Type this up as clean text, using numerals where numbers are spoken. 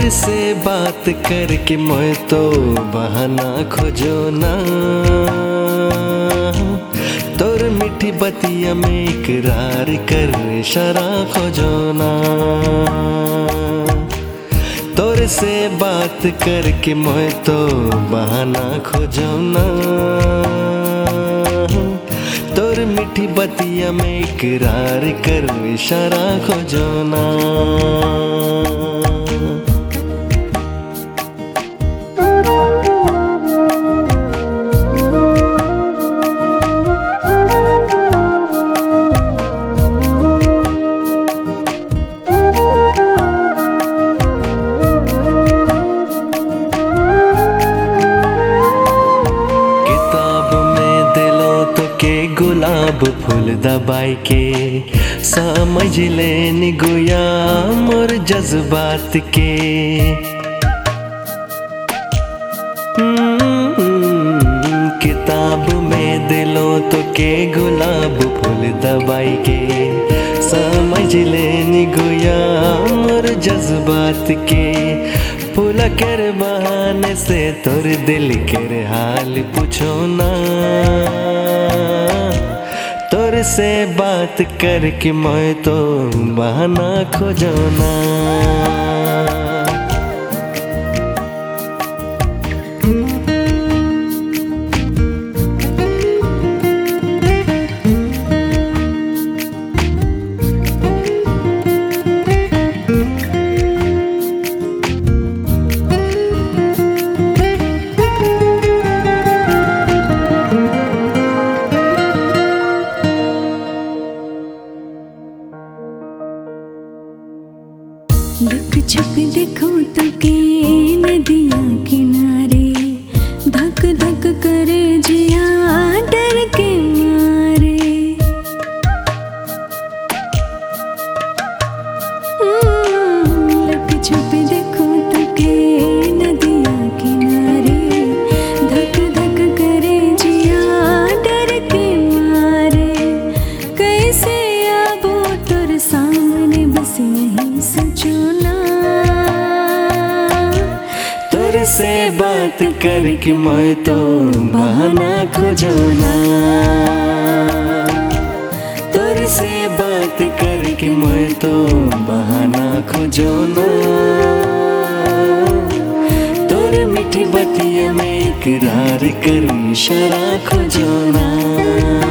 तोर से बात करके मैं तो बहाना खोजो ना। तोर मीठी बतिया में इकरार कर इशारा खोजो ना। तोर से बात करके मैं तो बहाना खोजो ना। तोर मीठी बतिया में इकरार कर इशारा खोजो ना। गुलाब फूल दबाई के समझ लेनी गुया मोर जज्बात के। किताब में दिलों तो के गुलाब फूल दबाई के समझ लेनी गुया मोर जज्बात के। फूल कर बहाने से तोर दिल के हाल पूछो ना। तोर से बात करके मैं तो बहाना खोजो ना। लुक छुप देखो तो के नदिया किनारे धक धक करे जिया डर के मारे। लुक छुप देखो तो के नदिया किनारे धक धक करे जिया डर के मारे। कैसे आबो तोर सामने बस यही सोचो ना। तोर से बात करके मैं तो बहाना खोजो ना। तोर से बात करके मैं तो बहाना खोजो ना। तोर मीठी बतिया में इकरार कर इशारा खोजो ना।